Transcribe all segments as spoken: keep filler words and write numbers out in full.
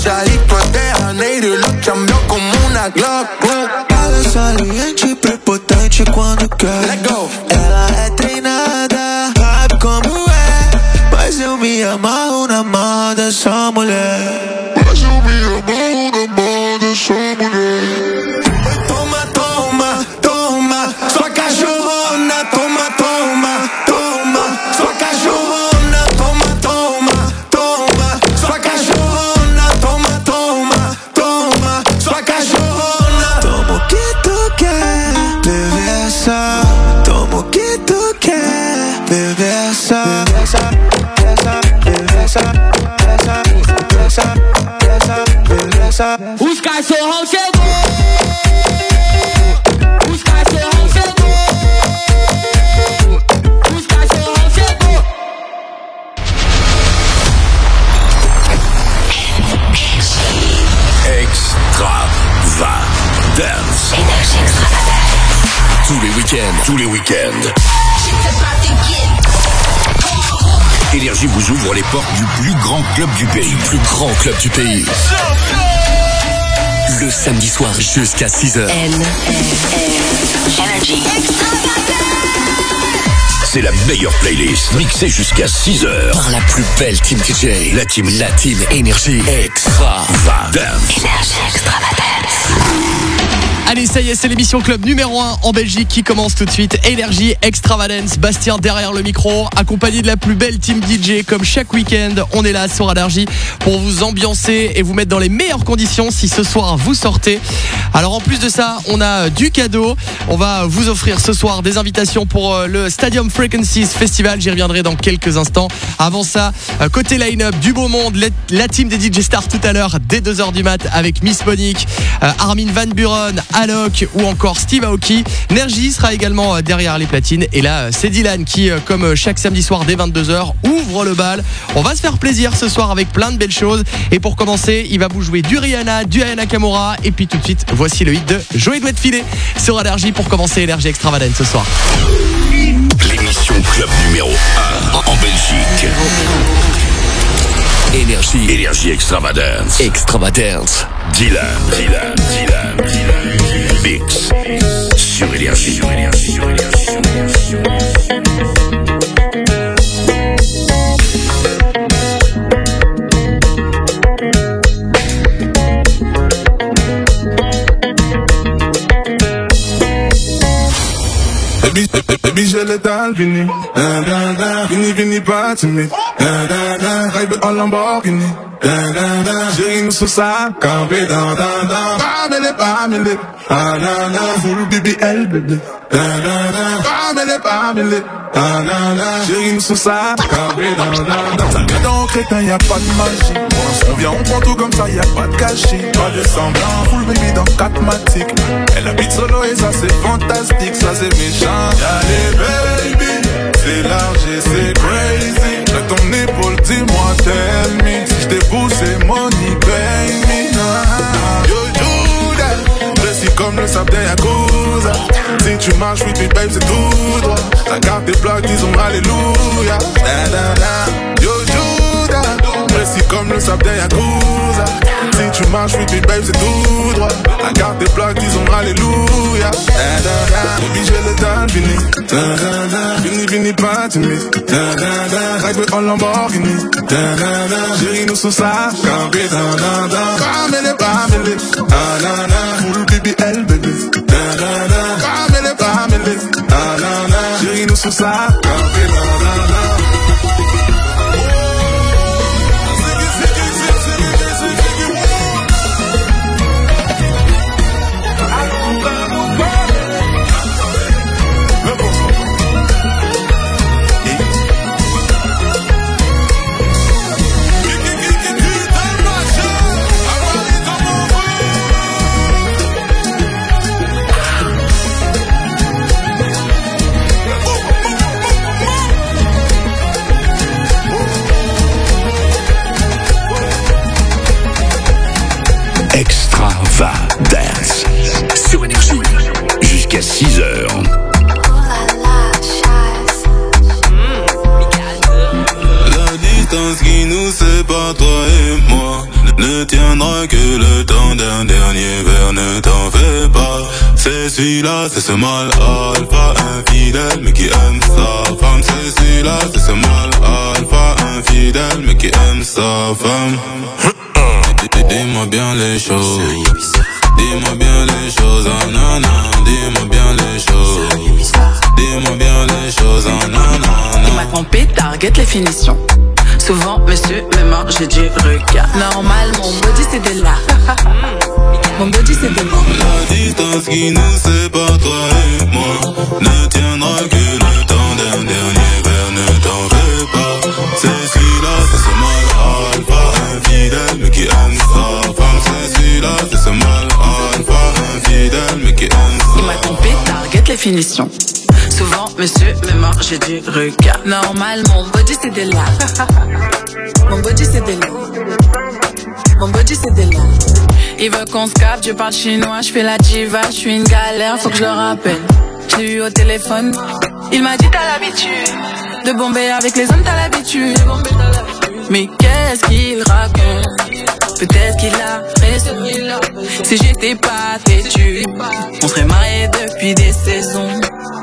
Escuchadito de Janeiro y lo cambió como una Glock. Ela é saliente, prepotente quando quer. Let go. Ela é treinada, sabe como é. Mas eu me amarro na mão dessa mulher. Mas eu me amarro na mão dessa mulher. Toma, toma, toma, sua cachorrona. Toma, toma, toma, sua cachorrona. Toma, toma, toma, sua cachorrona. Toma, toma, toma, sua cachorrona. Toma o que tu quer, perversa. Toma o que tu quer, perversa. Perversa, perversa, perversa, perversa, perversa, perversa. Os cachorrão chegou. Os cachorrão chegou. Os cachorrão chegou. Extravagance. Énergie extravagante. Tous les week-ends. Tous les week-ends. Énergie vous ouvre les portes du plus grand club du pays. Le plus grand club du pays. Le samedi soir jusqu'à six heures. N Énergie extravagante. C'est la meilleure playlist, mixée jusqu'à six heures. Par la plus belle team D J. La team, la team Énergie Extravagance. Énergie extravagance. Allez, ça y est, c'est l'émission Club numéro un en Belgique qui commence tout de suite. Énergie Extravagance, Bastien derrière le micro, accompagné de la plus belle team D J. Comme chaque week-end, on est là sur Énergie pour vous ambiancer et vous mettre dans les meilleures conditions si ce soir vous sortez. Alors en plus de ça, on a du cadeau. On va vous offrir ce soir des invitations pour le Stadium Frequencies Festival. J'y reviendrai dans quelques instants. Avant ça, côté line-up, du beau monde, la team des D J Stars tout à l'heure dès deux heures du mat avec Miss Monique, Armin van Buren, Alok ou encore Steve Aoki. Nergy sera également derrière les platines. Et là, c'est Dylan qui, comme chaque samedi soir dès vingt-deux heures, ouvre le bal. On va se faire plaisir ce soir avec plein de belles choses. Et pour commencer, il va vous jouer du Rihanna, du Aya Nakamura. Et puis tout de suite, voici le hit de Joey Doit Filer sur Énergie pour commencer Énergie Extravagance ce soir. L'émission Club numéro un en Belgique. Énergie. Énergie Extravagance. Extravagance. Dylan, Dylan, Dylan, Dylan. Mix sur Énergie. Sur Énergie, sur Énergie, sur Énergie, sur Énergie. Baby, baby, je l'ai dans le vini. Vini, vini, pas timide. Ride en Lamborghini. J'ai une sous ça, campé dans, dans, dans. Pamele, pamele. Ah, na, na. Full baby, elle, bébé. Pamele, pamele. Ah, na, na. J'ai une sous ça, campé dans, dans, dans. Ça vient dans crétin, y'a pas de magie. On vient, on prend tout comme ça, y'a pas de cachis. Pas de semblant, full baby dans quatre matiques. Elle habite solo et ça c'est fantastique, ça c'est méchant. Y'a les baby, c'est large et c'est crazy. Là ton épaule, dis-moi tell me. Si j't'ai poussé, money pay me. Yo Judas, précis comme le sable d'un Yakuza. Si tu marches, oui, tu babe, c'est tout droit. La carte des plaques, disons alléluia. Da, da, da. Yo Judas, précis comme le sable d'un Yakuza. Si tu marches, oui, tu babe, c'est tout droit. La carte des plaques, disons alléluia. Da, da, da. Baby, j'ai le dalle, vini. Da, da, da. Vini, vini, pas timide. Da, da, da. Ride en Lamborghini. Da, da, da. J'ai nous sous ça, campé dans, dans, dans. Pamele, pamele. Ah, na, na. Full baby, elle, bébé. Da, da, da. Pamele, pamele. Ah, na, na. J'ai nous sous ça, campé dans, dans, dans. Extravagance sur Énergie jusqu'à six heures. La distance qui nous sépare, toi et moi, ne ne tiendra que le temps d'un dernier verre. Ne t'en fais pas, c'est celui-là, c'est ce mal alpha infidèle mais qui aime sa femme. C'est celui-là, c'est ce mal alpha infidèle mais qui aime sa femme. Dis-moi bien les choses, dis-moi bien les choses, ah non non, dis-moi bien les choses, dis-moi bien les choses, ah non non non. Il m'a trompé, target les finitions. Souvent, monsieur me mange du regard. Normal, mon body c'est de là. Mon body c'est de là. La distance qui nous sépare, toi et moi, ne tiendra que le temps d'un dernier verre. Ne t'en fais pas, c'est celui-là, c'est ce mal alpha infidèle mais qui aime sa femme. C'est celui-là, c'est ce mal alpha infidèle mais qui aime sa femme. Il m'a trompé, target les finitions. Souvent, monsieur me mange du regard. Normal, mon body c'est de là. Mon body c'est de là. Mon body c'est de là. Il veut qu'on se capte, je parle chinois, je fais la diva, je suis une galère, faut que je le rappelle. J'ai eu au téléphone, il m'a dit t'as l'habitude de bomber avec les hommes, t'as l'habitude. Mais qu'est-ce qu'il raconte? Peut-être qu'il a raison. Si j'étais pas têtu, on serait mariés depuis des saisons.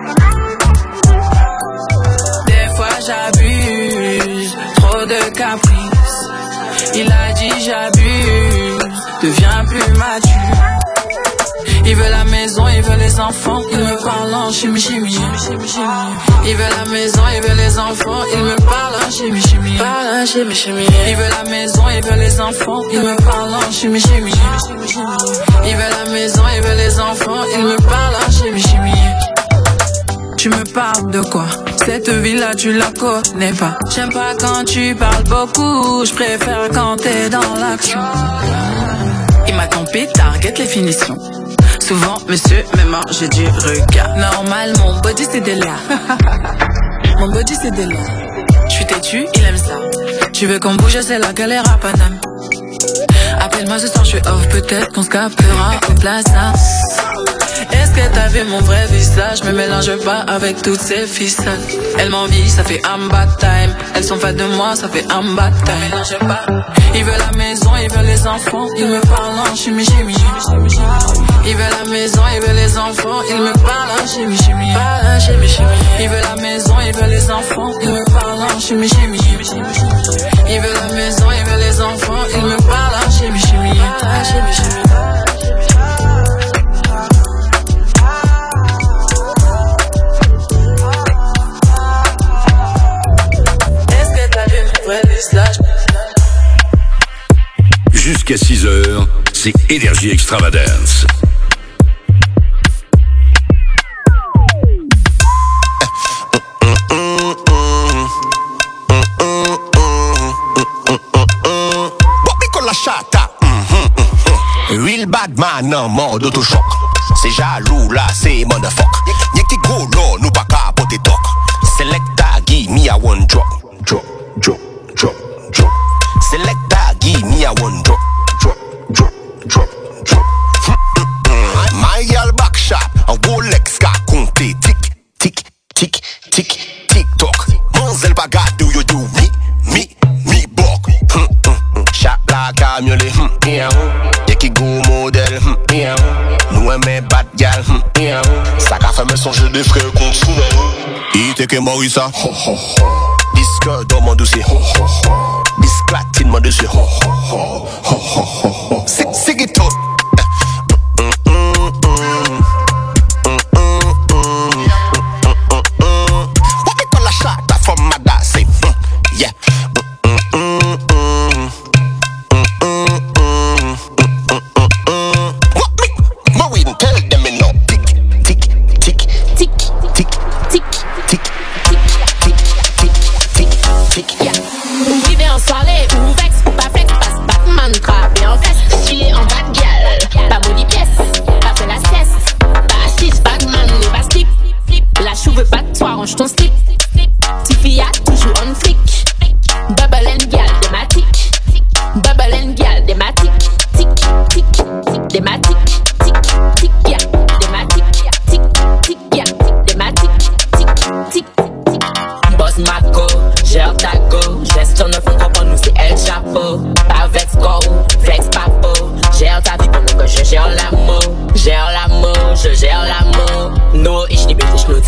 Des fois j'abuse, trop de caprices. Il a dit j'abuse, deviens plus mature. Il veut la maison, il veut les enfants, il me parle en chimie chimie. Il veut la maison, il veut les enfants, il me parle en chimie chimie. Parle en chimie chimie. Il veut la maison, il veut les enfants, il me parle en chimie chimie. Il veut la maison, il veut les enfants, il me parle en chimie chimie. Tu me parles de quoi? Cette vie-là, tu la connais pas. J'aime pas quand tu parles beaucoup, je préfère quand t'es dans l'action. Il m'a trompé, target les finitions. Souvent, monsieur me mange du regard. Normal, mon body c'est de là. Mon body c'est de là. J'suis têtu, il aime ça. Tu veux qu'on bouge, c'est la galère à Paname. Appelle-moi ce soir, j'suis off, peut-être qu'on se captera au plaza. Est-ce que t'as vu mon vrai visage? Me mélange pas avec toutes ces ficelles. Elle m'envie, ça fait amba time. Elles sont fans de moi, ça fait amba time. Me mélange pas. Il veut la maison, il veut les enfants. Il me parle en chimie chimie. Il veut la maison, il veut les enfants. Il me parle en chimie chimie. Parle en chimie chimie. Il veut la maison, il veut les enfants. Il me parle en chimie chimie. Il veut la maison, il veut les enfants. Il me parle en chimie chimie. Parle en chimie chimie. Jusqu'à six heures, c'est Énergie Extravagance. Real bad man en mode autochoc. C'est jaloux là, c'est motherfuck. Y'a qui gros là, nous pas capoter toc. Selecta, give me a one drop. Drop, drop, drop, drop. Selecta, give me a one drop. Drop, drop, drop, drop. My girl back shot, un Rolex ka compter. Tic, tic, tic, tic, tic toc. Manzel pas gâte où you do me, me, me bok. Chat la camionnette, y'a qui go modèle, nous aimons bad gal, ça qu'a fait me songer des frères qu'on se fout. Il était que Morissa, disque dans mon dossier, bisclatine mon dossier, c'est qui tout. What we call a shot from my dad, say, yeah. Soirée ou vex, pas flex, passe Batman, trappe et en fesse, stylé en bad gal.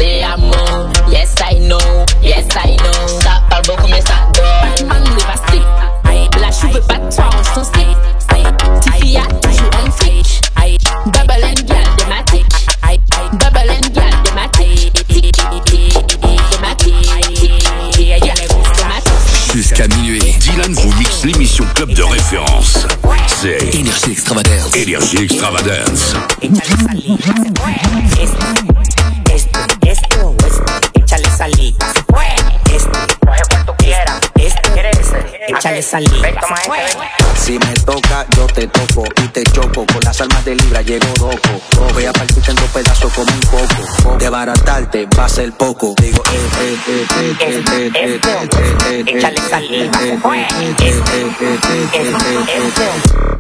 te amo. Yes, I know, yes, I know. Ça parle beaucoup, mais ça dort. Man, dévasté. La chou veut pas de toi, on s'en slip. Tiffy a toujours un fiche. Double and gal de ma tic. Double and gal de ma tic. De ma tic. Jusqu'à minuit, Dylan vous mixe l'émission Club de référence. C'est Énergie Extravagance. Énergie Extravagance. Échale salida, este, coge cuanto quieras, este, ¿quieres ese? Échale salida. Si me toca, yo te toco y te choco. Con las almas de Libra llego loco. Voy a partirte en dos pedazos como un coco. De baratarte va a ser poco. Digo, eh, eh, eh, eh, eh, eh, eh, eh, eh, échale salida, este, este, este.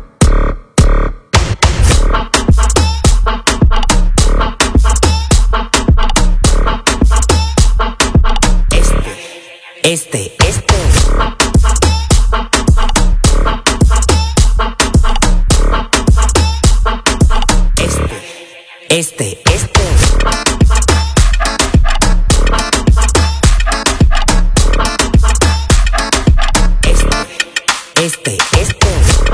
Este, este. Este, este, este. Este, este, este.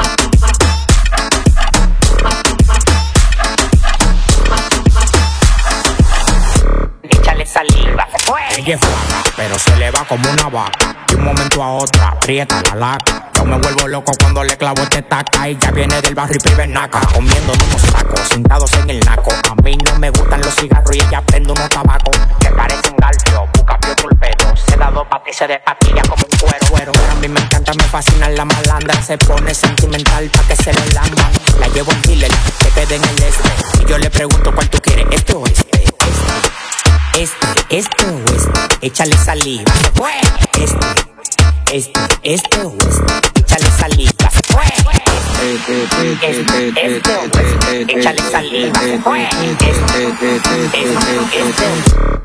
Échale saliva. Ella es flaca, pero se le va como una vaca. De un momento a otro aprieta la laca. Yo me vuelvo loco cuando le clavo este taca. Y ya viene del barrio y pibe naca. Comiendo unos sacos, sentados en el naco. A mí no me gustan los cigarros y ella prende unos tabacos que parecen galfio, bucapio torpedo. Se da dos patas y se despatilla como un cuero. cuero. Pero a mí me encanta, me fascina la malandra. Se pone sentimental pa' que se lo lamban. La llevo en dealer, que quede en el este. Y yo le pregunto cuál tú quieres, este o este. Este, este o este, échale saliva. Este, este, este o este, échale saliva. Este, este, este o este, échale saliva. Este, este, este, este.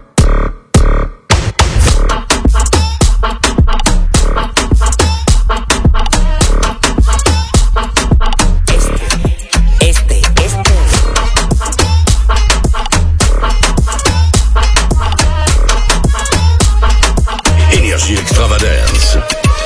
Énergie Extravagance.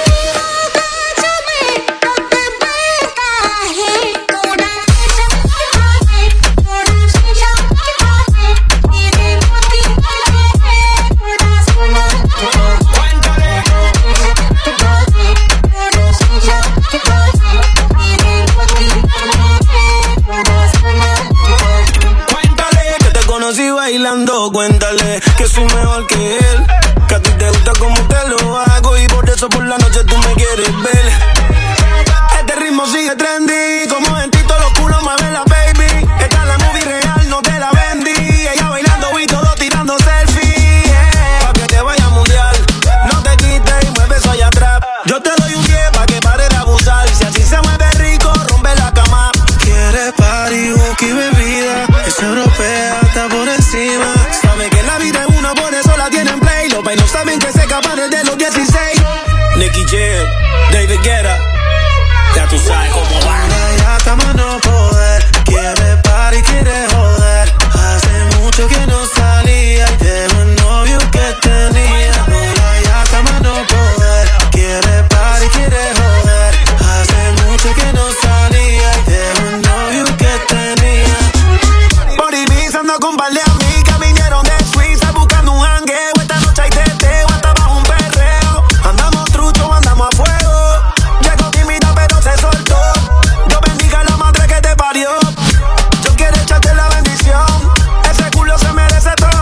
Bailando, cuéntale que soy mejor que él, que a ti te gusta como te lo hago y por eso por la noche tú me quieres ver. Este ritmo sigue trendy, como en Tito los culos mueven la baby. Esta es la movie real, no te la vendí. Ella bailando y todo tirando selfie, yeah. Pa' que te vaya mundial, no te quites y mueves allá atrás. Yo te doy un diez pa' que pare de abusar. Si así se mueve rico, rompe la cama. Quiere party, whisky, bebida, es europea, está por encima. Sabe que la vida es una, por eso la tienen play. Los bailos saben que se escapan desde los dieciséis. Nicky Jam, David Guetta, ya tú sabes cómo va. Ya está más no poder, quiere party, quiere joder. Hace mucho que no salía y de un novio que tenía. Ya está más no poder, quiere party, quiere joder. Hace mucho que no salía y de un novio que tenía. Por Ibiza ando con par de amigas, vinieron de Suiza buscando un jangueo. Esta noche hay teteo, hasta bajo un perreo. Andamos trucho, andamos a fuego. Llegó tímida pero se soltó. Yo bendiga a la madre que te parió. Yo quiero echarte la bendición, ese culo se merece todo.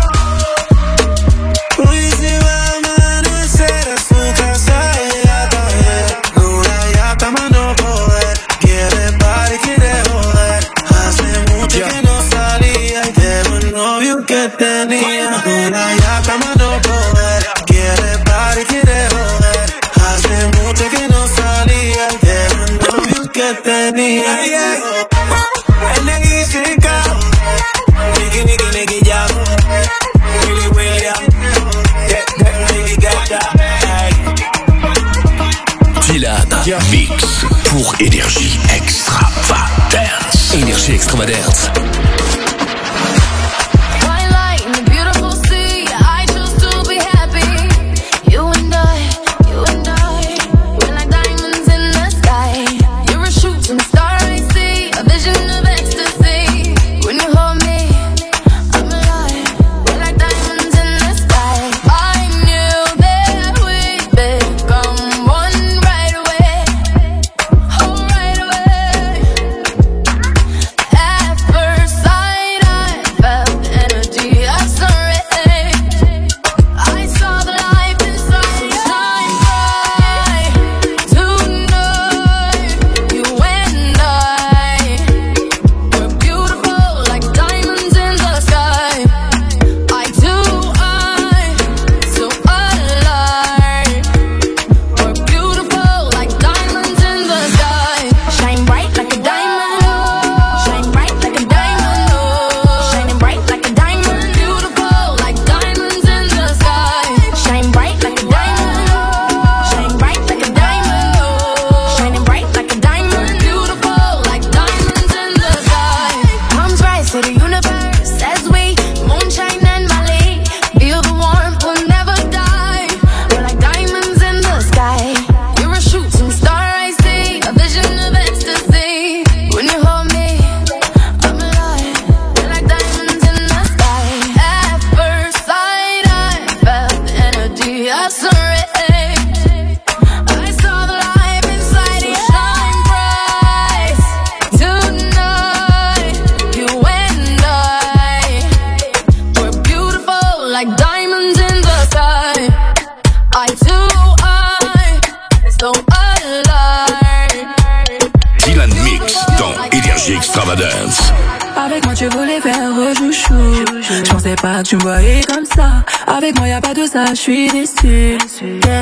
Hoy se va a amanecer a su casa y ya está bien. Luna ya está más no poder, quiere party, quiere joder. Hace mucho que no salía y de un novio que tenía. Luna ya está más no poder, quiere party, quiere joder. Hace mucho que no salía y de un novio que tenía. El Neguisica, Nicky, Nicky, Nicky Jam, Willy William, Nicky Gata. Dylan, Mix pour Énergie Extravagance. Énergie Extravagance. White light in the beautiful Énergie Extravagance. Avec moi tu voulais faire rejouchou. Je pensais pas que tu me voyais comme ça. Avec moi y'a pas de ça, je suis déçue. Yeah.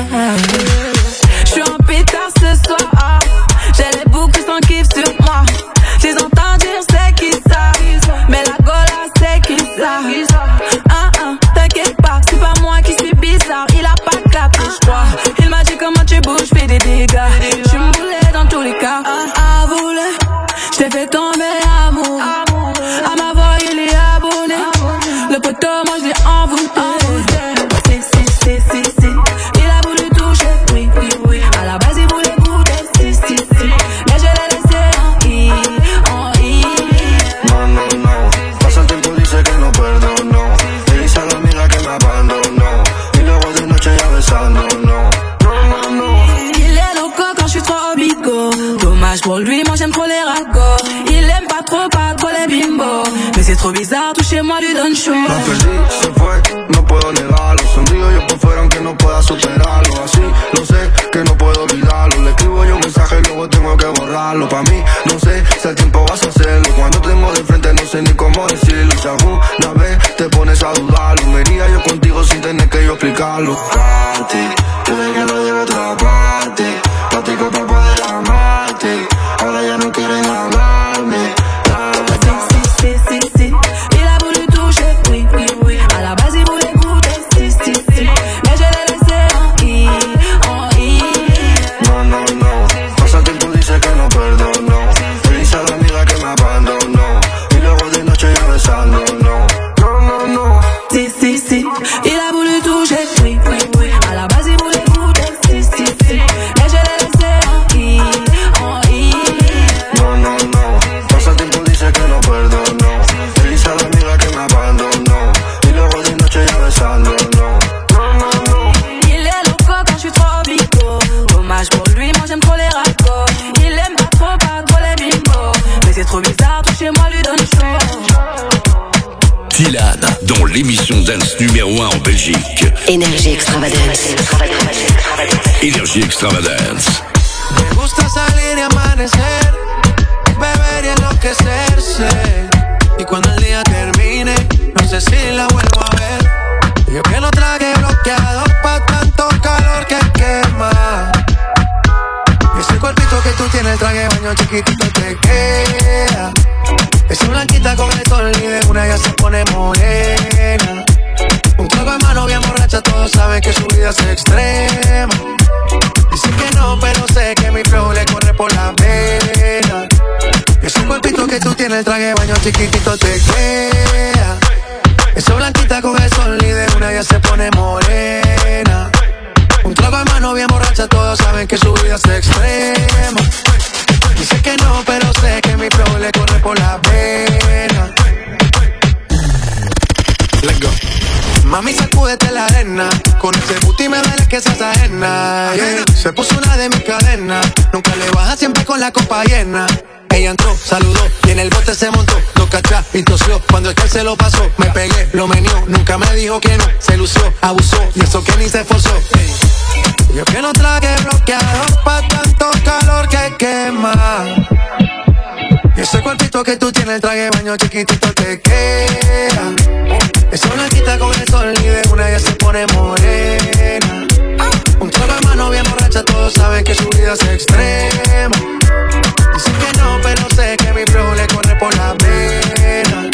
Je suis en pétard ce soir. J'ai les boucles sans kiff sur moi. Je les entends dire c'est qui ça. Mais la gola c'est qui ça. Ah ah, t'inquiète pas, c'est pas moi qui suis bizarre. Il a pas capté, je crois. Il m'a dit comment tu bouges, fais des dégâts. Je me voulais dans tous les cas. Ah voulait, je t'ai fait tomber amour. À ma voix il est abonné. Le poteau moi je l'ai envoûté. Si si si si si. Il a voulu toucher, oui oui oui. À la base il voulait goûter, si si si. Mais je l'ai laissé en I, en I. No no no. Pasa el tiempo dice que no perdonó. Le dice a la amiga que me abandonó. Y luego de noche ya besándonos. No no no. Il est loco quand je suis trop bigo. Dommage pour lui, moi j'aime trop les ragots. Il aime pas trop, pas trop les bimbos. Mais c'est trop bizarre, tout chez moi lui donne chaud. La perdí, se fue, no puedo negarlo. Sonrío yo por fuera aunque no pueda superarlo. Así, lo sé, que no puedo olvidarlo. Le escribo yo un mensaje y luego tengo que borrarlo. Pa' mí, no sé si al tiempo vas a hacerlo. Cuando tengo de frente no sé ni cómo decirlo. Si alguna vez te pones a dudarlo, me iría yo contigo sin tener que yo explicarlo. Parte, puede que lo lleve a otra parte. Platico para poder amarte. Ahora ya no quieren hablarme. Si, si, si, si. Il a voulu toucher, oui, oui, oui. À la base il voulait goûter, si, si, si. Mais je l'ai laissé en I, en I. No, no, no. Pasa el tiempo dice que no perdonó. Le dice a la amiga que me abandonó. Y luego de noche ya besándonos. No, no, no. Si, si, si. Il a voulu toucher, oui, oui, oui. À la base il voulait goûter, si, si, si. Mais je l'ai laissé en I, en I. No, no, no. Pasa el tiempo dice que no perdonó. Le dice a la amiga que me abandonó. Y luego de noche ya besándonos. No, no, no. Il est loco quand je suis trop bigo. Dommage pour lui, moi j'aime trop les ragots. Il aime pas trop, pas trop les bimbos. Mais c'est trop bizarre, tout chez moi lui donne chaud. Dylan, dans l'émission dance numéro un en Belgique. Énergie Extravagance. Énergie Extravagance. Me gusta salir y amanecer, beber y enloquecerse. Y cuando el día termine, no sé si la vuelvo a ver. Yo que no traje bloqueador pa' tanto calor que quema. Ese cuerpito que tú tienes, el traje de baño chiquitito te queda. Esa blanquita con el sol y de una ya se pone morena. Un trago de mano bien borracha, todos saben que su vida es extrema. Dicen que no, pero sé que mi flow le corre por la pena. Ese cuerpito que tú tienes, el traje de baño chiquitito te queda. Esa blanquita con el sol y de una ya se pone morena. Un trago de mano bien borracha, todos saben que su vida es extrema. Dice que no, pero sé que mi flow le corre por la pena. Let's go. Mami, sacúdete la arena. Con ese booty me duele que seas ajena, yeah. Se puso una de mis cadenas. Nunca le baja, siempre con la copa llena. Ella entró, saludó y en el bote se montó. Lo cachá y tosió, cuando el que se lo pasó. Me pegué, lo menió, nunca me dijo que no. Se lució, abusó y eso que ni se esforzó. Yo que no traje bloqueador pa' tanto calor que quema. Y ese cuerpito que tú tienes, el traje de baño chiquitito te queda. Esa blanquita con el sol y de una ya se pone morena. Un trago de mano bien borracha, todos saben que su vida es extrema. Dicen que no, pero sé que mi flow le corre por la pena.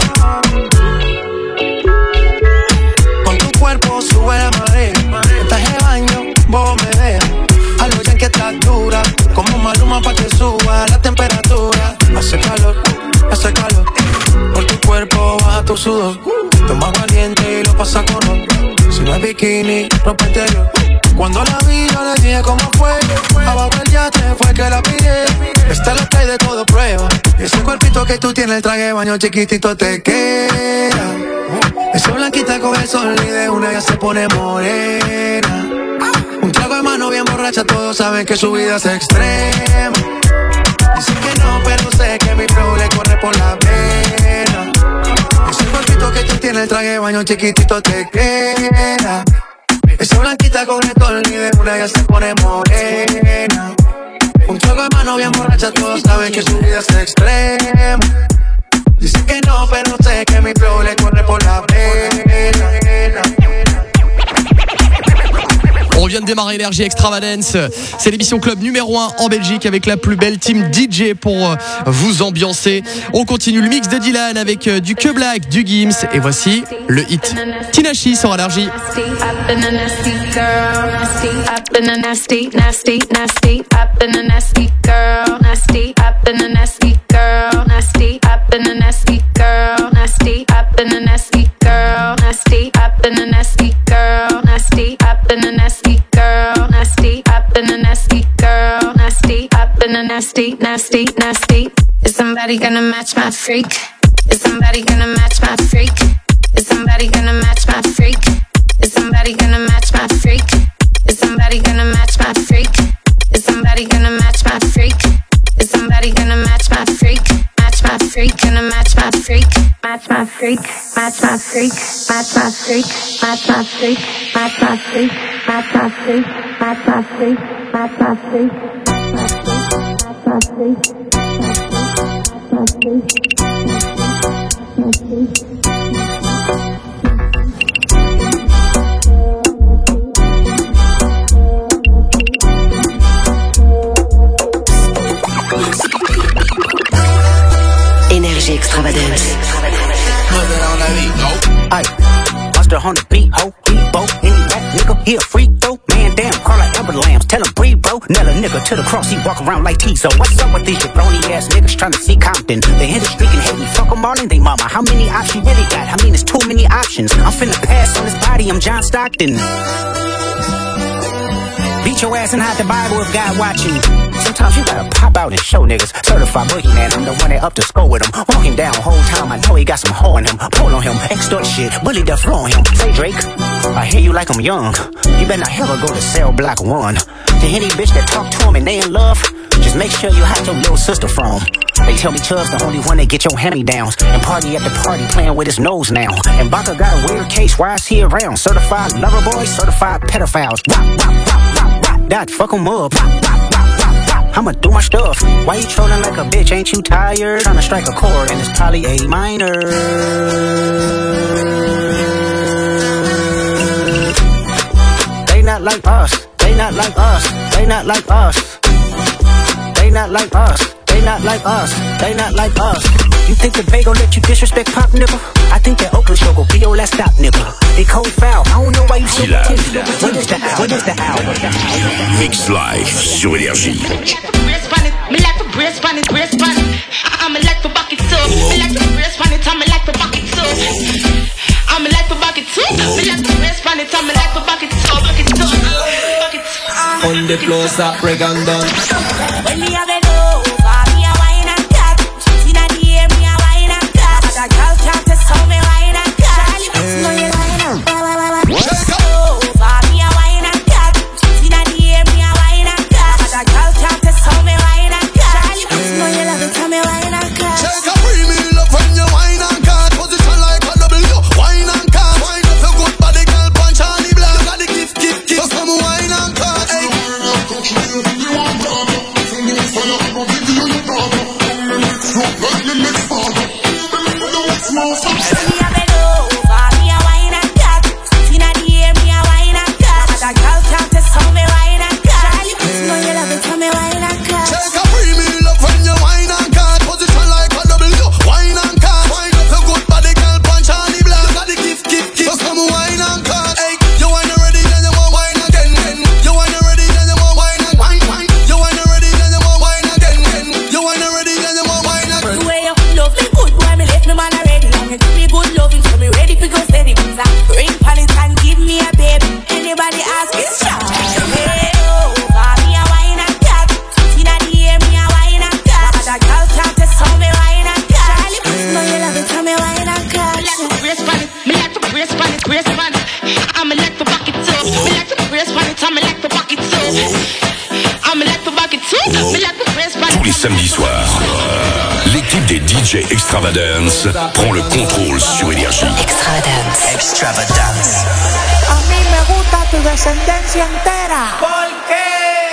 Con tu cuerpo sube la marea. En traje de baño, vos me dejas. A lo ya que estás dura, como Maluma pa' que suba la temperatura. Hace calor, hace calor. Por tu cuerpo baja tu sudor. Toma valiente y lo pasa con honor. Si no es bikini, ropa interior. Cuando la vi yo le dije cómo fue. Abajo el yate fue que la pide. Esta lo que hay de todo prueba. Y ese cuerpito que tú tienes, el traje de baño chiquitito te queda. Esa blanquita con el sol y de una ya se pone morena. Un trago de mano bien borracha, todos saben que su vida es extrema. Dicen que no, pero sé que mi flow le corre por la pena. Ese cuerpito que tú tienes, el traje de baño chiquitito te queda. Esa blanquita con el sol y de una ya se pone morena. Un trago de mano bien borracha, todos saben que su vida es extrema. Dicen que no, pero sé que mi flow le corre por la pena. On vient de démarrer Énergie Extravagance. C'est l'émission club numéro un en Belgique avec la plus belle team D J pour vous ambiancer. On continue le mix de Dylan avec du Que Black, du Gims. Et voici le hit Tinashe sur Énergie. Nasty, nasty, nasty. Is somebody gonna match my freak? Is somebody gonna match my freak? Is somebody gonna match my freak? Is somebody gonna match my freak? Is somebody gonna match my freak? Is somebody gonna match my freak? Is somebody gonna match my freak? Match my freak, gonna match my freak? Match my freak, match my freak, match my freak, match my freak, match my freak, match my freak, match my freak, match my freak. My freak, my freak, my freak. Énergie Extravagance. Monster on the beat, ho, Debo, any rap nigga, he a freak though. Man damn, call like Amber Lambs, tell him breathe, bro. Nail a nigga to the cross, he walk around like Tizo. What's up with these jabroni ass niggas trying to see Compton? They hit the streak and hate me, fuck them all and they mama. How many options really got? I mean, it's too many options. I'm finna pass on this body, I'm John Stockton. Beat your ass and hide the Bible if God watching. Sometimes you gotta pop out and show niggas. Certified boogeyman, I'm the one that up to score with him. Walking down whole time, I know he got some hoe in him. Pull on him, extort shit, bully the floor on him. Say Drake, I hear you like I'm young. You better not ever go to cell block one. To any bitch that talk to him and they in love, just make sure you hide your little sister from. They tell me Chubb's the only one that get your hand-me-downs. And party at the party playing with his nose now. And Baka got a weird case, why is he around? Certified lover boy, certified pedophiles. Rock, rock, rock, rock, rock, that, fuck him up. Rock, rock, rock, rock, rock, I'ma do my stuff. Why you trolling like a bitch, ain't you tired? Trying to strike a chord and it's probably A minor. They not like us, they not like us, they not like us. They not like us. They not like us, they not like us. You think the Bay gon' let you disrespect Pop, nigga? I think that Oakland show gon' be your last stop, nigga. They cold foul, I don't know why you so attention. What is the owl? What is the owl? Mix Live sur Énergie. Me like to brace pan it, brace pan it. I'ma like to back it too. Me like to brace pan it, I'ma like to back it too. I'ma like to back it too. Me like to brace pan it, I'ma like to back it too. Back it too, back it too. On the floor, stop break and done. When me have it over, me a wine and cat. Inna the air, me a wine and cat. Other girl can't test how me wine and cat. No you wine and over, me a wine and cat. Inna the air, me a wine and cat. Other girl can't test how me wine and cat. No you love it how me wine and cat. Take a premium love when you wine and cat. Position like a W, wine and cat. Wine up your good body, girl, punch on the block. Got the gift, gift, gift. So come wine and cat. Hey. Tous les samedis soirs, l'équipe des D J Extravagance prend le contrôle sur Énergie. Extravagance. Extravagance. A mí me gusta tu descendencia entera. ¿Por qué?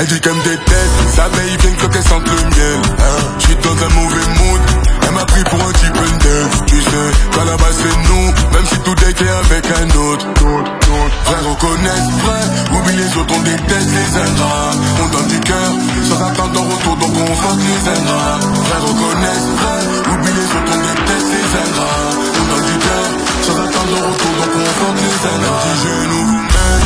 Elle dit qu'elle me déteste, sa veille vient que qu'elle sente le miel. Hein? J'suis dans un mauvais mood, elle m'a pris pour un type dance. Tu sais, qu'à la base c'est nous, même si tout est avec un autre. Frère, reconnaître, frère, oublie les autres, on déteste les ingrats. On donne du cœur, sans attendre en retour, donc on fuck les ingrats. Frère, reconnaître, frère, oublie les autres, on déteste les ingrats. On donne du cœur, sans attendre en retour, donc on fuck les ingrats. Petit genou, vous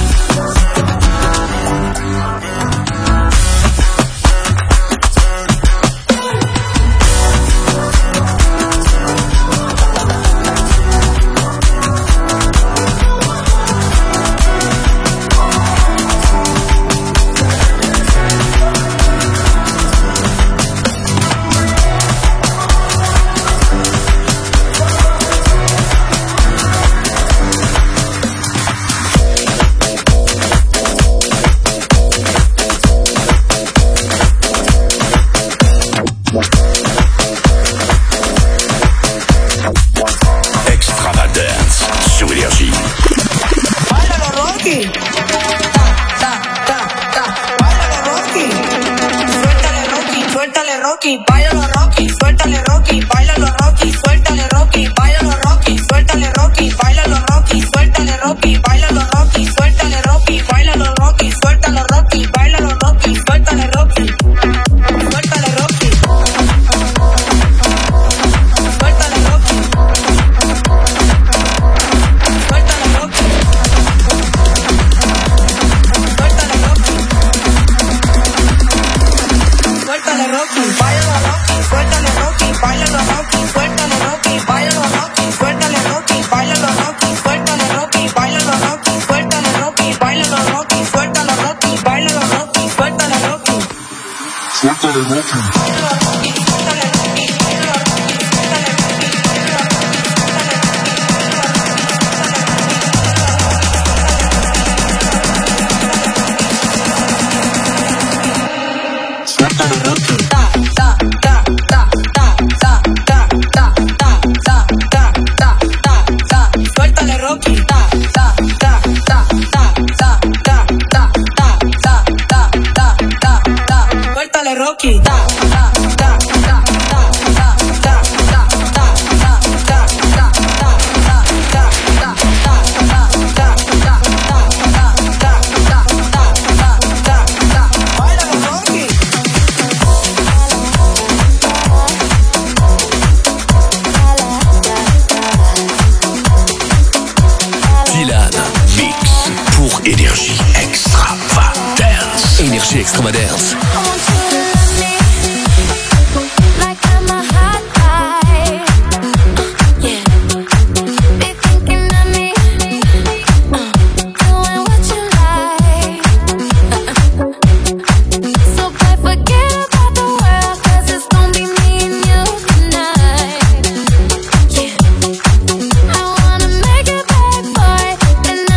Extravagance.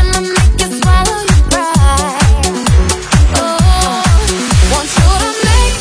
Want you to make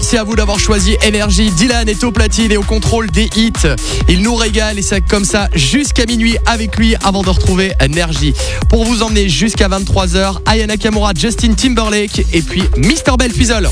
Merci à vous d'avoir choisi Énergie. Dylan est au platine et au contrôle des hits. Il nous régale et c'est comme ça jusqu'à minuit avec lui avant de retrouver Énergie. Pour vous emmener jusqu'à vingt-trois heures, Aya Nakamura, Justin Timberlake et puis Mister Bell Fizzle.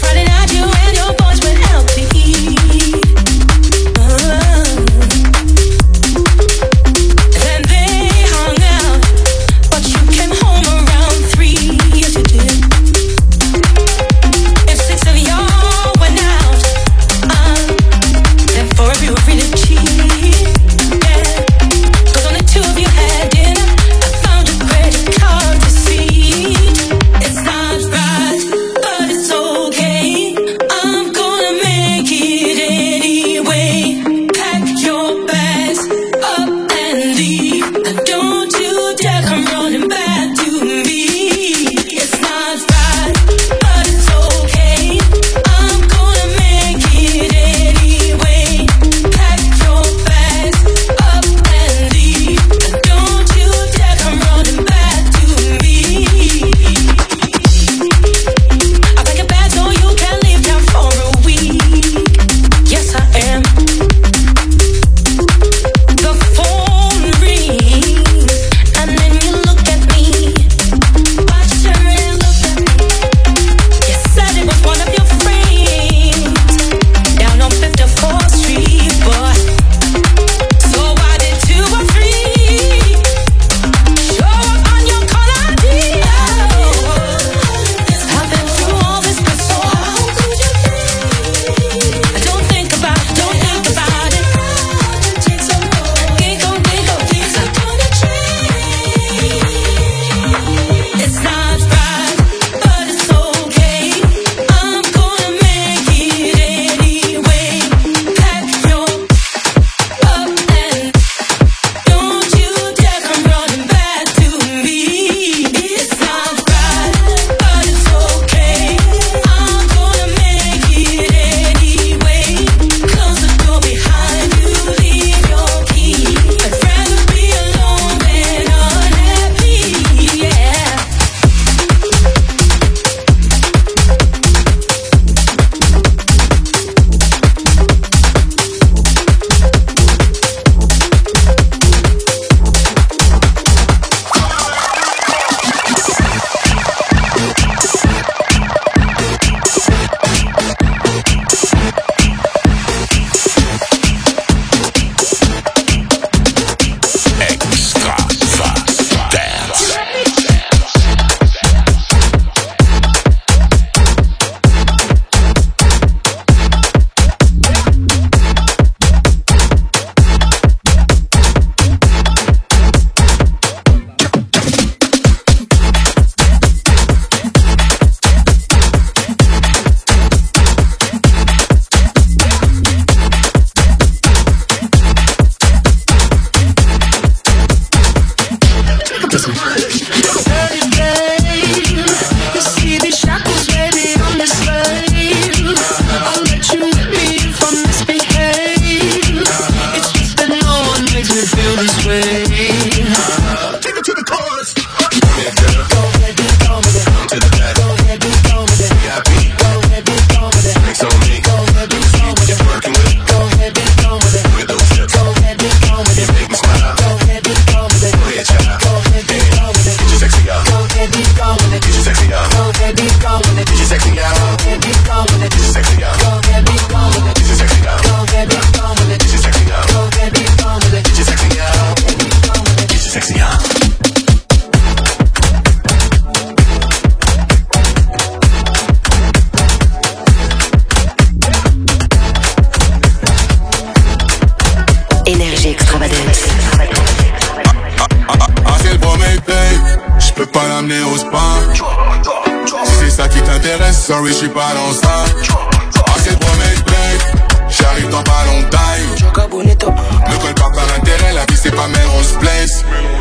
Sorry, j'suis pas dans ça. Assez de promesses, babe. J'arrive dans pas longtemps. Ne colle pas par intérêt, la vie c'est pas Melrose Place.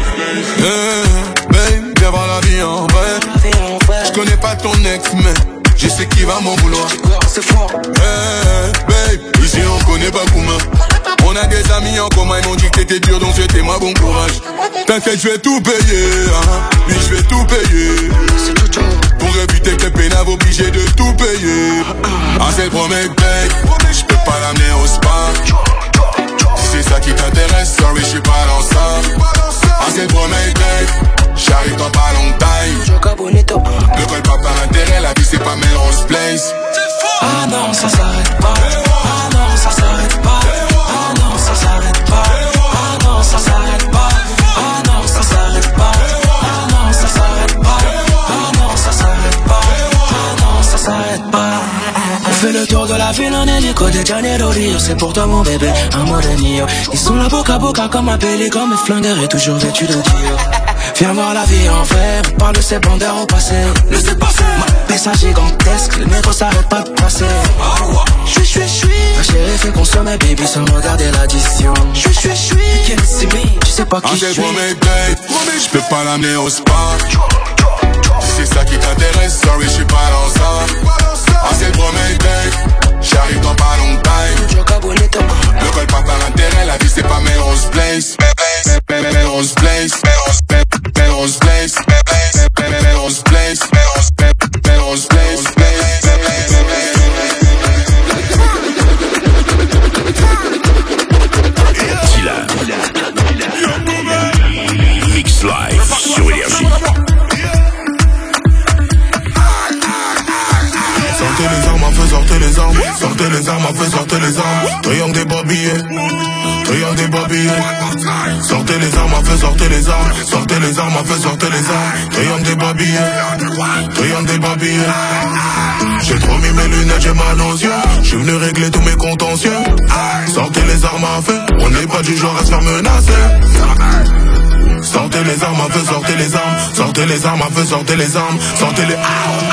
Hey, babe, viens voir la vie en vrai. J'connais pas ton ex, mais je sais qui va m'en vouloir. Hey, babe, ici on connaît pas Kouma. On a des amis en commun, ils m'ont dit que t'étais dur, donc souhaitez-moi bon courage. T'inquiète, je vais tout payer, hein. Oui, je vais tout payer. Pour éviter que les pénaves obligés de tout payer. Ah, c'est le promets, babe, j'peux pas l'amener au spa. Si c'est ça qui t'intéresse, sorry, j'suis pas dans ça. Ah, c'est promets, babe, j'arrive dans pas longtemps. Ne colle pas par intérêt, la vie c'est pas Melrose Place. Ah non, ça s'arrête pas. Ah non, ça s'arrête pas. Ah non, ça s'arrête pas. Ah non, ça s'arrête pas. Ah non, ça s'arrête pas. Ah non, ça s'arrête pas. Ah non, ça s'arrête pas. Ah non, ça s'arrête pas. On fait le tour de la ville en hélico de Janeiro Rio. C'est pour toi mon bébé, amour de Nio. Ils sont là boca à boca comme un pélican, mes flingueurs et toujours vêtus de Dio. Viens voir la vie en vrai, on parle de ces bandeurs au passé. Le c'est passé, ma pesa gigantesque, le négro s'arrête pas de passer. J'suis, j'suis, j'suis, ma chérie fait consommer baby sans regarder l'addition. J'suis, j'suis, j'suis, can't see me, tu sais pas qui j'suis. Promets, babe, j'peux pas l'amener au spa. Si c'est ça qui t'intéresse, sorry, j'suis pas dans ça. Ah, c'est promets, babe, j'arrive dans pas longtemps. Ne colle pas par intérêt, la vie c'est pas Melrose Place. Melrose Place, Melrose Place, Melrose Place, Melrose Place, Melrose Place. Dylan. Mix live sur Énergie. Sortez les armes, à feu, sortez les armes. Sortez les armes, à feu, sortez les armes. Triangle des babillés, triangle des babillés. Sortez les armes, à feu, sortez les armes. Sortez les armes, à feu, sortez les armes. Triangle des babillés, triangle des babillés. J'ai trop mis mes lunettes, j'ai mal aux yeux. J'suis venu régler tous mes contentieux. Sortez les armes à feu, on n'est pas du genre à se faire menacer. Sortez les armes à feu, sortez les armes. Sortez les armes à feu, sortez les armes. Sortez les...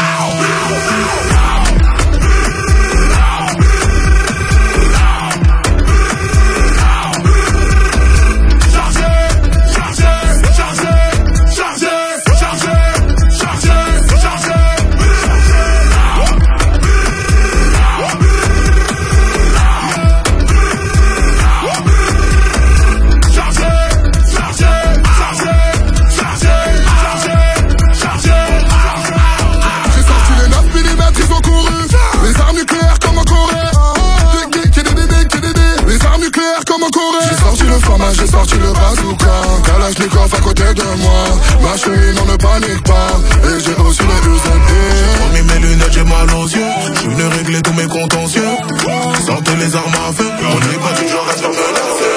J'ai sorti le bazooka, Kalachnikov à côté de moi. Ma chérie, non ne panique pas. Et j'ai aussi les U S B. J'ai remis mes lunettes, j'ai mal aux yeux. J'suis venu régler tous mes contentieux. Sortez les armes à feu, on n'est pas toujours à se faire menacer.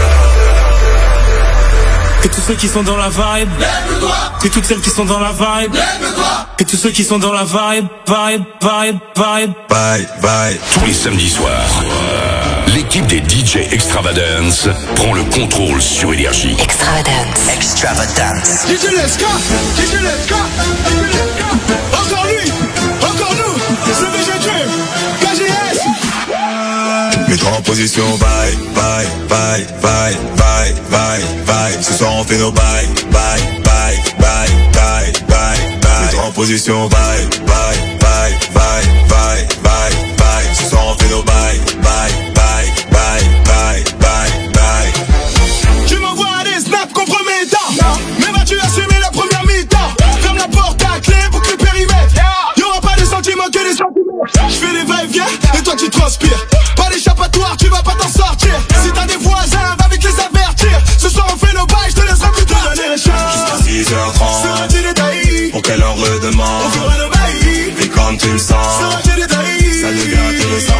Et tous ceux qui sont dans la vibe, lève-toi. Et toutes celles qui sont dans la vibe, lève-toi. Et tous ceux qui sont dans la vibe, vibe, vibe, vibe, vibe, vibe. Tous les samedis soirs, l'équipe des D J Extravagance prend le contrôle sur Énergie. Extravagance. Extravagance. D J Leska, D J Leska, D J Leska. Encore lui, encore nous, c'est V G Q, K G S. Mets-toi en position, bye, bye, bye, bye, bye, bye, bye. Ce soir on fait nos bye, bye, bye, bye, bye, bye, bye. Mets-toi en position, bye, bye, bye, bye, bye, bye, bye. Ce soir on fait nos bye, bye, bye, bye, bye, bye, bye. Tu m'envoies des snaps compromettants, mais vas-tu assumer la première mi-temps? Ferme la porte à clé, boucle le périmètre. Y'aura pas de sentiments que des sentiments. J'fais des va-et-vient et toi tu transpires. Pas d'échappatoire, tu vas pas t'en sortir. Si t'as des voisins, va vite les avertir. Ce soir on fait nos bails, j'te laisserai plus tard donner les chances. Jusqu'à six heures trente, seras-tu détaillé? pour qu'elle en redemande. On fera nos bails, et comme tu le sens, seras-tu détaillé? ça devient intéressant.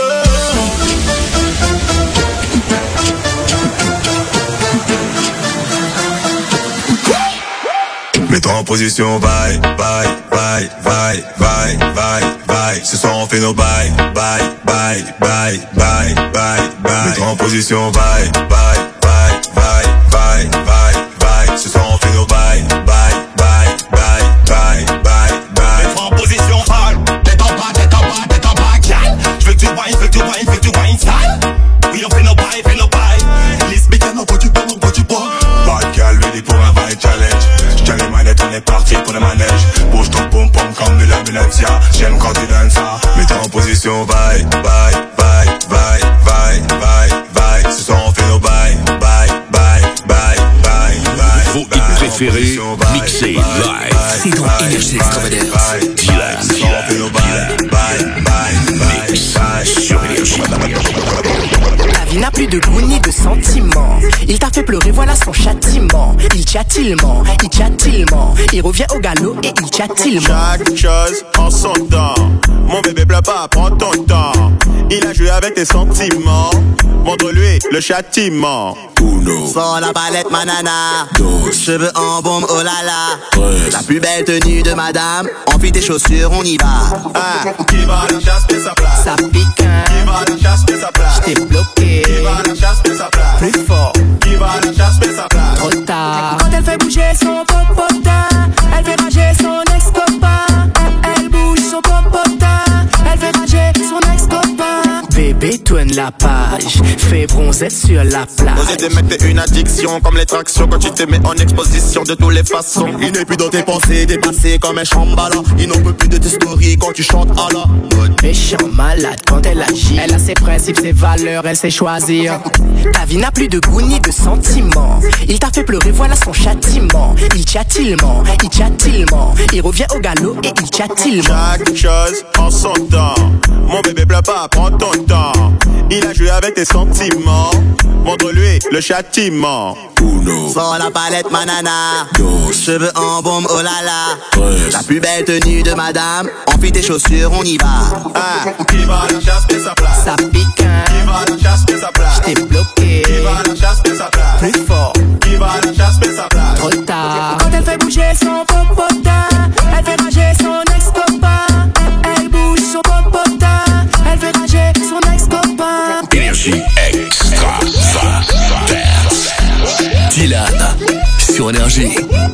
Mets-toi en position, bye, bye, bye, bye, bye, bye, bye. Ce soir on fait nos bye, bye, bye, bye, bye, bye, bye. Mets-toi en position, bye, bye, bye, bye, bye, bye, bye. Ce soir on fait nos bye, bye, bye, bye, bye, bye, bye. Mets-toi en position, bye. Tête en bas, tête en bas, tête en bas, gal. J'veux que tu wine, j'veux que tu wine, j'veux que tu wine sale. Oui, on fait nos bye, fait nos bye. Lise bécane, on voit du bois, on voit du bois. Bad gal, ready pour un vibe challenge. J'tiens les manettes, on est parti pour le manège. Bouge ton pom pom comme de la Valencia. J'aime quand tu donnes ça. Mets-toi en position, bye, bye, bye, bye, bye, bye, bye. Ce soir on fait nos bye, bye, bye, bye, bye, bye. Vos hits préférés, mixés live. C'est dans Énergie Extravagance. Dylan, Dylan, Dylan, Mix. Mix sur Énergie. Ta vie n'a plus de goût ni de sentiment. Il t'a fait pleurer, voilà son châtiment. Il tient-il-ment, il tient-il-ment. Il revient au galop et il tient-il-ment. Chaque chose en son temps. Mon bébé pleure pas, prends ton temps. Il a joué avec tes sentiments. Montre-lui le châtiment. Uno. Sors la palette manana. Dos. Cheveux en bombe, oh là là. Tres. La plus belle tenue de madame. Enfile tes chaussures, on y va. Ah, qui va à la chasse, mais sa place. Ça pique, hein. Qui va à la chasse, mais sa place. J't'ai bloqué. Qui va à la chasse, mais sa place. Plus fort. Qui va à la chasse, mais sa place. Trop tard. Quand elle fait bouger son popotin, elle fait rager son ex-copain. Elle bouge son popotin, elle fait rager son ex-copain. Bébé tourne la page, fais bronzer sur la plage. Oser te mettre t'es une addiction, comme les tractions quand tu te mets en exposition de toutes les façons. Il n'est plus dans tes pensées, déplacé comme un chambala. Il n'en peut plus de tes stories quand tu chantes à la méchant malade quand elle agit. Elle a ses principes, ses valeurs, elle sait choisir. Ta vie n'a plus de goût ni de sentiment. Il t'a fait pleurer, voilà son châtiment. Il tient-il-ment, il tient-il-ment. Il revient au galop et il tient-il-ment. Chaque chose en son temps. Mon bébé pleure pas, prends ton temps. Il a joué avec tes sentiments. Montre-lui le châtiment. Uno. Sors la palette manana. Dos. Cheveux en bombe, oh là là. Tres. La plus belle tenue de madame. Enfile tes chaussures, on y va. Ah, qui va à la chasse, mais sa place. Ça pique, hein. Qui va à la chasse, mais sa place. J't'ai bloqué. Qui va à la chasse, mais sa place. Plus fort. Qui va à la chasse, mais sa place. Trop tard. Quand elle fait bouger son popotin, elle fait rager son ex-copain. Elle bouge son popotin, elle fait rager son ex-copain. Énergie extra. Dylan sur Énergie.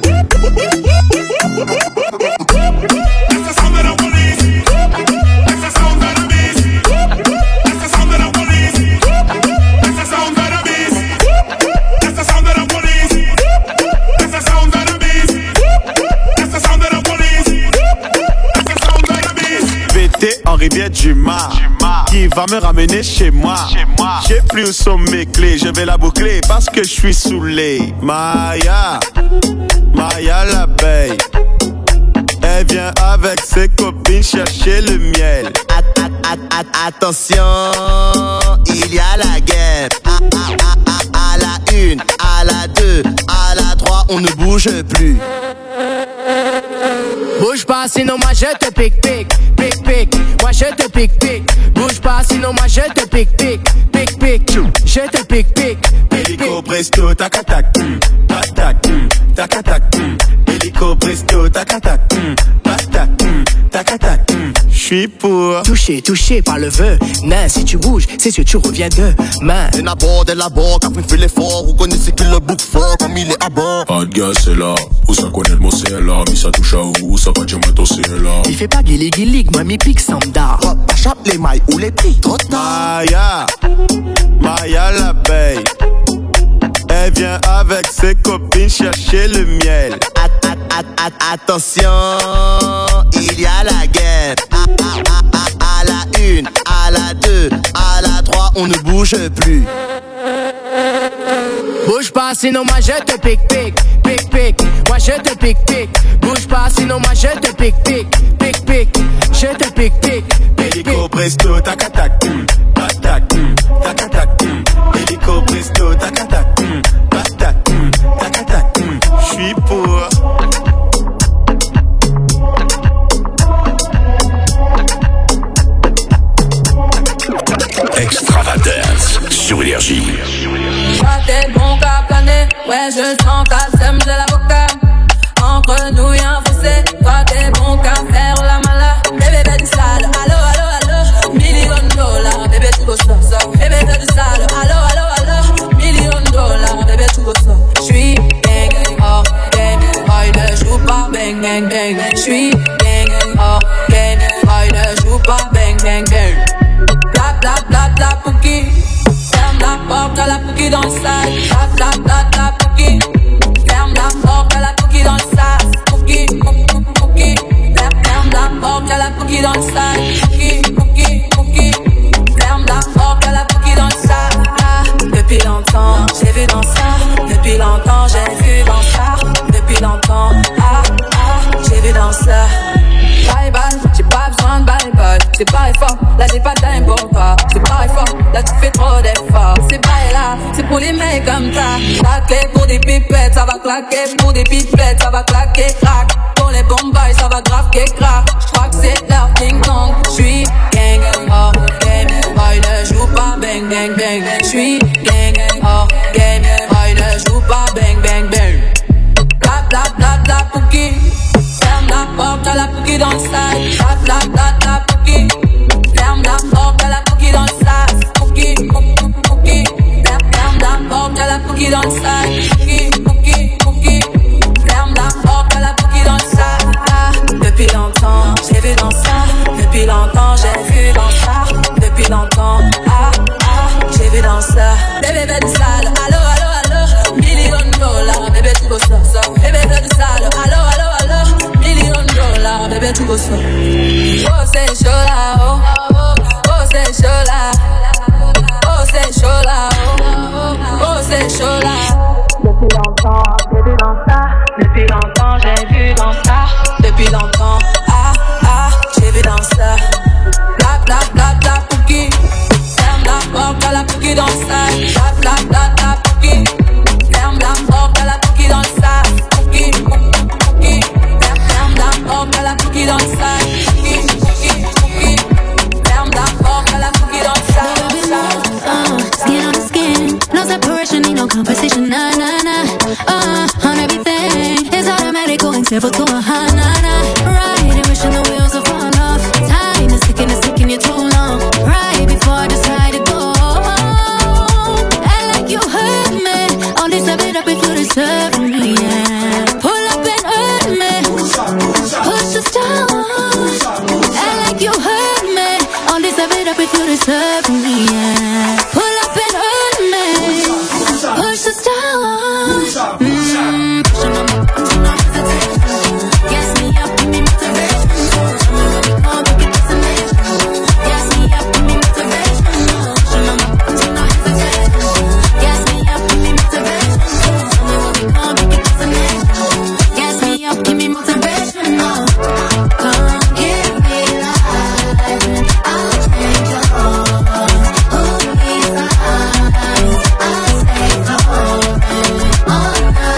Rivière du Mar, qui va me ramener chez moi. J'ai plus où sont mes clés, je vais la boucler parce que je suis saoulé. Maya, Maya l'abeille, elle vient avec ses copines chercher le miel. At, at, at, at, attention, il y a la guerre. À, à, à, à la une, à la deux, à la trois, on ne bouge plus. Bouge pas sinon moi je te pique pique pique pique. Moi je te pique pique. Bouge pas sinon moi je te pique pique pique pique. Je te pique pique pique Hélico presto tac tac tac tac tac tac. Hélico presto tac tac tac tac tac. J'suis pour touché touché par le vœu. Non, si tu bouges, c'est sûr tu reviens demain. Et d'abord, de là-bas, quand on fait l'effort, vous connaissez qu'il le boucle fort comme il est à bord. Pas de gaz, c'est là. Où ça connaît le mot, c'est là. Mais ça touche à où, ça va dire moi, c'est là. Il fait pas guili guili, moi mi pique samba. T'achapes les mailles ou les piques. Trop tard. Maya, Maya l'abeille, elle vient avec ses copines chercher le miel. At, at, at, at, attention, il y a la guerre. À, à, à, à, à la une, à la deux, à la trois, on ne bouge plus. Bouge pas sinon moi je te pique pique pique pique. Moi je te pique pique. Bouge pas sinon moi je te pique pique pique pique. Je te pique pique pique Hélico presto tac tac tac tac tac tac. Hélico presto tac tac tac tac tac. J'suis pour Extravagance sur Énergie. Toi t'es bon qu'à planer, ouais je sens qu'à sème de l'avocat. Entre nous y'a un fossé, toi t'es bon qu'à faire la mala. Bébé fais du sale, allo allo allo. Million de dollars, bébé tu go ça. Bébé fais du sale, allo allo allo. Million de dollars, bébé tu go ça. J'suis gang, oh gang, boy ne joue pas bang bang bang. J'suis gang, oh gang, boy ne joue pas bang bang bang. Bla bla bla bla pouki. Ferme la porte à la pouki dans le sac. Bla bla bla bla pouki. Ferme la porte à la pouki dans le sac. Pouki, pouki, pouki. Ferme la porte à la pouki dans le sac. Pouki, pouki, pouki. Ferme la porte à la pouki dans le sac. Ah, depuis longtemps, j'ai vu dans ça. Depuis longtemps, j'ai vu dans ça. Depuis longtemps, ah, ah, j'ai vu dans ça. Bye bye, j'ai pas besoin de bye bye. C'est pas effort, là j'ai pas time. claquer. Pour des pipelettes, ça va claquer, crack. Pour les bombailles, ça va grave que crack. J'crois que c'est leur ding dong. J'suis gang gang, oh game. Boy ne joue pas bang bang bang. J'suis gang gang, oh game. Boy ne joue pas bang bang bang. Bla bla bla bla pouki. Ferme la porte à la pouki dans le side. Bla bla bla bla pouki. Ferme la porte à la pouki dans le side. Pouki, pouki, pouki. Ferme la porte à la pouki dans le side. Pouki, pouki, pouki. Ferme la porte à la pouki dans le side. Ah, depuis longtemps, j'ai vu dans ça. Depuis longtemps, j'ai vu dans ça. Depuis longtemps, ah, ah, j'ai vu dans ça. Bébé, bébé du sale, allo, allo, allo. Million dollars, bébé, tu go ça, ça. Bébé, bébé du sale, allo, allo, allo. Million dollars, bébé, tu go ça. Oh, c'est chaud là, oh. Oh, c'est chaud là. Oh, c'est chaud là, oh. Oh, c'est chaud là. Depuis longtemps, j'ai vu dans ça. Depuis longtemps, j'ai vu dans ça. Depuis longtemps, ah, ah, j'ai vu dans ça. Bla, bla, bla, bla, pouki. Ferme la porte à la pouki dans ça. Bla, bla, bla, bla, pouki. Ferme la porte à la pouki dans ça. Pouki, pouki, pouki. Ferme la porte à la pouki dans ça. Pouki, pouki, pouki. Ferme la porte à la pouki dans ça. Uh, skin on the skin, no separation, need no conversation, nah, nah, nah. Uh, on everything, it's automatic, going several to a high, nah, nah. Right, wishing the wheels will fall off. Time is ticking, it's taking you too long. Right before I decide to go. Act like you hurt me, only serve it up if you deserve me, yeah. Pull up and hurt me, push the stone. Act like you hurt me, only serve it up if you deserve me, yeah. Pull up and hurt me, push the stone. Mm, pushing on my buttons, no hesitation. Gas me up, give me motivation. Show me what we call big destination. Gas me up, give me motivation. Pushing on my buttons, no hesitation. Gas me up, give me motivation. Show me what we call big destination. Gas me up, give me motivation. Come give me life and I'll change your heart. Hold me tight, I'll stay golden on the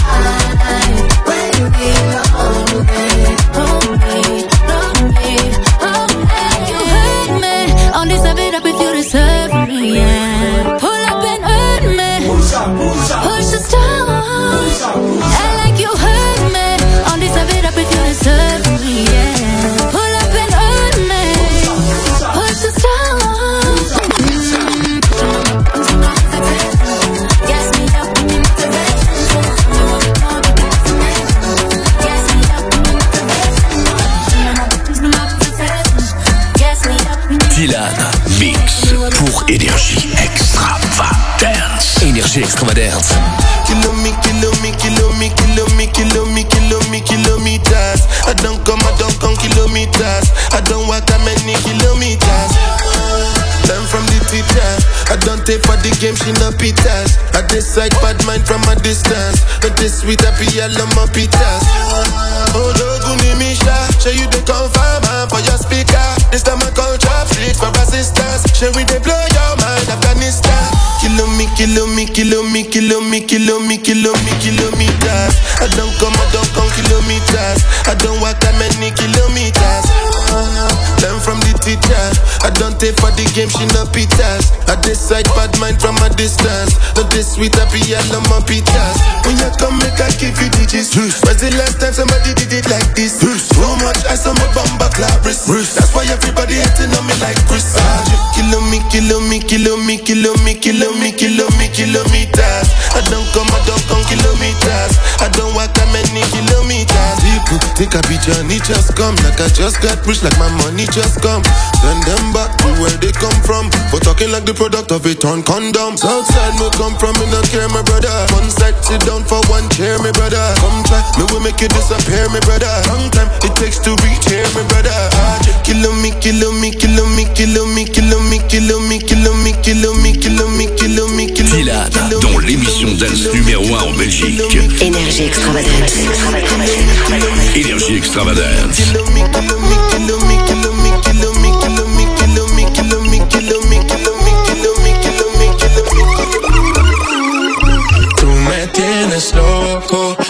high. When we hold me, hold me, hold me, hold me. You hurt me, only serve it up if you deserve me, yeah. Pull up and hurt me, push the stone. Act like you hurt me, only serve it up if you deserve me, yeah. Pull up and hurt me, push the stone. Mm, pushing on my buttons, no hesitation. Gas me up, give me motivation. Show me what we call big destination. Gas me up, give me motivation. Pushing on my buttons, no hesitation. Gas me up, give me Dylan Mix pour Énergie Extravagance. Énergie Extravagance. Kilo me, kilo me, kilo me, kilo me, kilo me, kilo me, kilometers. I don't come, I don't come kilometers. I don't walk that many kilometers. Learn from the teacher. I don't take for the game, she no pitas. I decide bad mind from a distance. But this sweet happy, I love my pitas. Oh, Doguni Misha, show you the confirm for your speaker. This time I call trap street for assistance. Show we they blow your mind, Afghanistan. Kilo me, kilo me, kilo me, kilo me, kilo me, kilo me, kilometers. I don't come, I don't come kilometers. I don't walk that many kilometers. Learn from the teacher. I don't take for the game, she no pitas. I decide bad mind from a distance. Not this sweet happy, I love my pitas. When you come, make I give you digits. When's the last time somebody did it like this? Too much ice on my bumper clap wrist. That's why everybody hating on me like Chris. Kilo me, kilo me, kilo me, kilo me, kilo me, kilo me, kilometers. I don't come, I don't come kilometers. I don't walk that many kilometers. People think I be Johnny, just come. Like I just got rich, like my money just come. Send them back to where they come from. For talking like the product of a torn condom. Southside me come from, me not care, my brother. One side, sit down for one chair, my brother. Come try, me will make you disappear, my brother. Long time it takes to reach here, my brother. Kilo me, kilo me, kilo me, kilo me, kilo me, kilo me, kilo me, kilo me, kilo me, kilo me, kilo me. Dylan, dans l'émission dance numéro un en Belgique. Énergie Extravagance. Énergie Extravagance. Tú me tienes loco,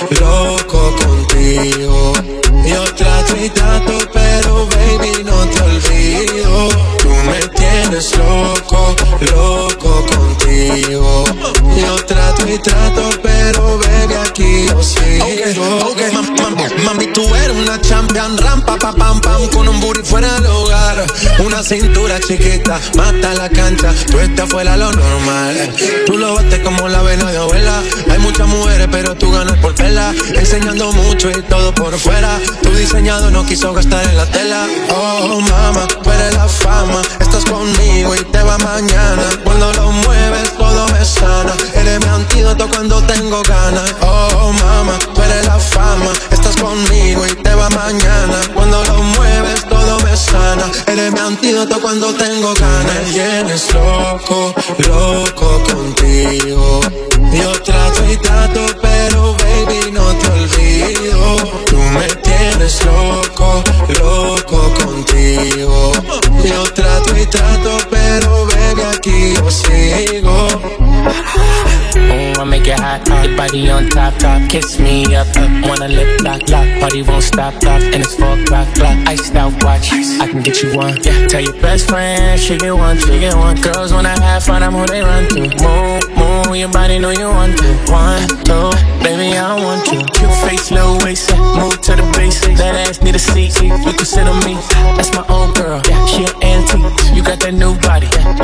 tienes loco, loco contigo. Yo trato y trato, pero baby aquí yo sigo. Okay, okay. Mam, mam, mami, tú eres una champion, rampa, pa, pam, pam, con un booty fuera del hogar. Una cintura chiquita, mata la cancha, tú estás fuera lo normal. Tú lo bates como la vena de abuela. Hay muchas mujeres, pero tú ganas por vela. Enseñando mucho y todo por fuera. Tu diseñado no quiso gastar en la tela. Oh, mama, tú eres la fama. Estás conmigo y te va mañana. Cuando lo mueves, todo me sana. Eres mi antídoto cuando tengo ganas. Oh, mama, tú eres la fama. Estás conmigo y te va mañana. Cuando lo mueves, todo me sana. Eres mi antídoto cuando tengo ganas. Me tienes loco, loco contigo. Yo trato y trato, pero baby no te olvido. Tú me tienes loco, loco contigo. Yo trato y trato, pero baby aquí yo sigo. Oh, I make it hot, your body on top, top. Kiss me up, up. Wanna lip lock, lock. Party won't stop, lock. And it's four o'clock, clock. Iced out watch, I can get you one. Yeah. Tell your best friend, she get one, she get one. Girls wanna have fun, I'm who they run to. Move, move, your body know you want to. One, two, baby I want you. Cute face, little waist, move to the base. That ass need a seat, you can sit on me. That's my old girl, yeah, she an antique. You got that new body, yeah.